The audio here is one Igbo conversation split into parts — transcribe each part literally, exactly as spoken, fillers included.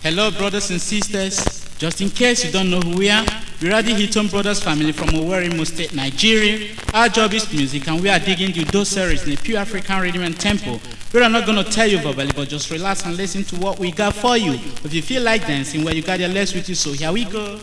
Hello, brothers and sisters. Just in case you don't know who we are, we're Radi Hilton Brothers family from Owerri, Imo State, Nigeria. Our job is music, and we are digging the those series in a pure African rhythm and tempo. We are not going to tell you verbally, but just relax and listen to what we got for you. If you feel like dancing, well, you got your legs with you, so here we go.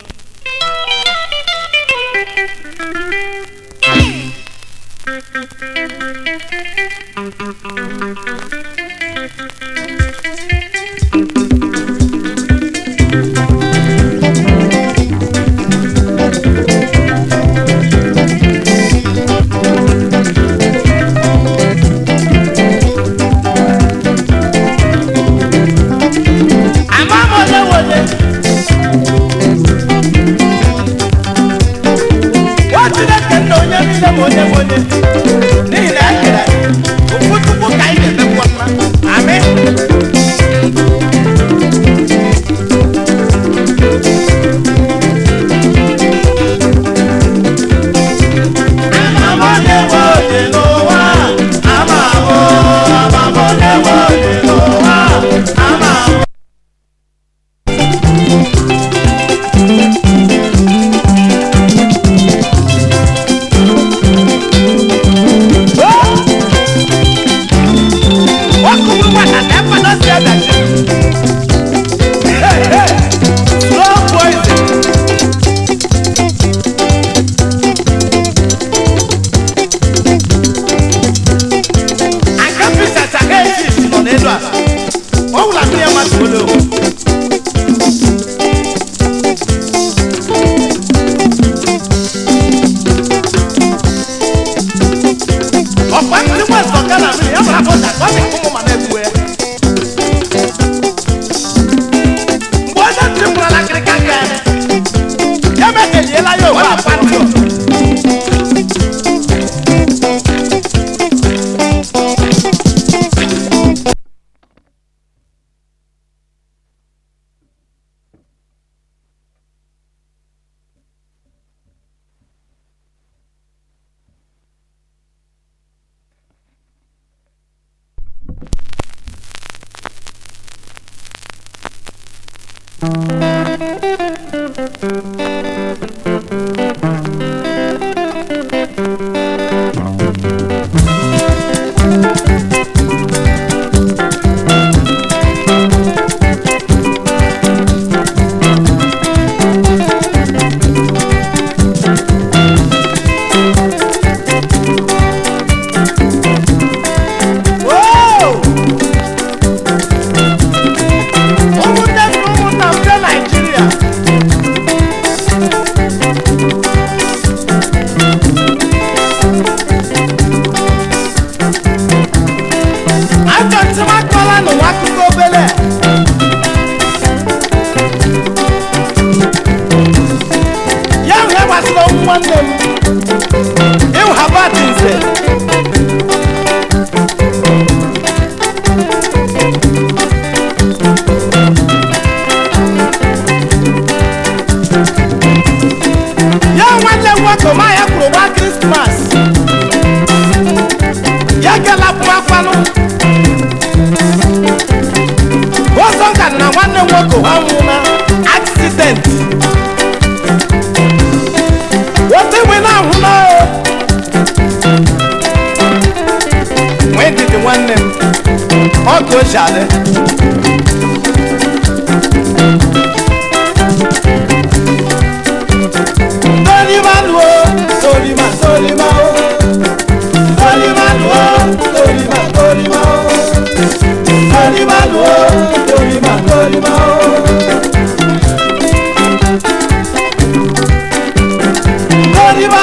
Uncle Charlie.